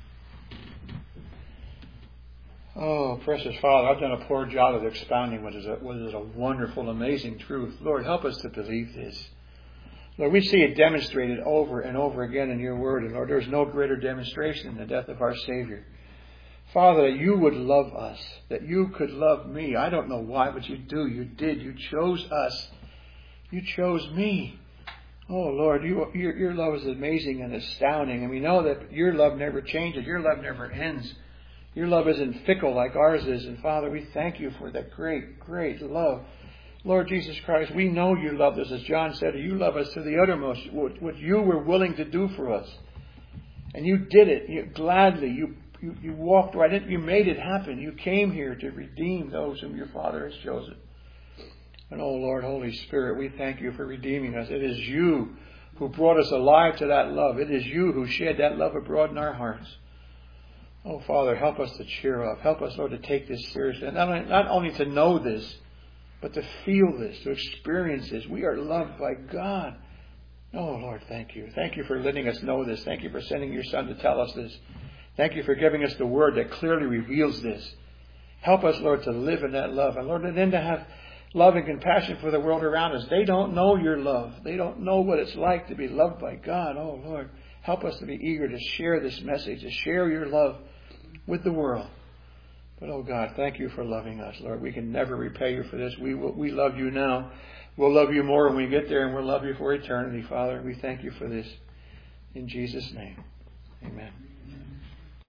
Oh, precious Father, I've done a poor job of expounding what is a, what is a wonderful, amazing truth. Lord, help us to believe this. Lord, we see it demonstrated over and over again in Your Word. And Lord, there's no greater demonstration than the death of our Savior. Father, that You would love us, that You could love me. I don't know why, but You do. You did. You chose us. You chose me. Oh, Lord, you, your, your love is amazing and astounding. And we know that Your love never changes. Your love never ends. Your love isn't fickle like ours is. And Father, we thank You for that great, great love. Lord Jesus Christ, we know You loved us. As John said, You love us to the uttermost, what, what You were willing to do for us. And You did it you, gladly. You You, you walked right in. You made it happen. You came here to redeem those whom Your Father has chosen. And oh Lord, Holy Spirit, we thank You for redeeming us. It is You who brought us alive to that love. It is You who shed that love abroad in our hearts. Oh Father, help us to cheer up. Help us, Lord, to take this seriously. And not only, not only to know this, but to feel this, to experience this. We are loved by God. Oh Lord, thank You. Thank You for letting us know this. Thank You for sending Your Son to tell us this. Thank You for giving us the Word that clearly reveals this. Help us, Lord, to live in that love. And Lord, and then to have love and compassion for the world around us. They don't know Your love. They don't know what it's like to be loved by God. Oh, Lord, help us to be eager to share this message, to share Your love with the world. But, oh, God, thank You for loving us, Lord. We can never repay You for this. We will, we love You now. We'll love You more when we get there, and we'll love You for eternity, Father. We thank You for this. In Jesus' name, amen.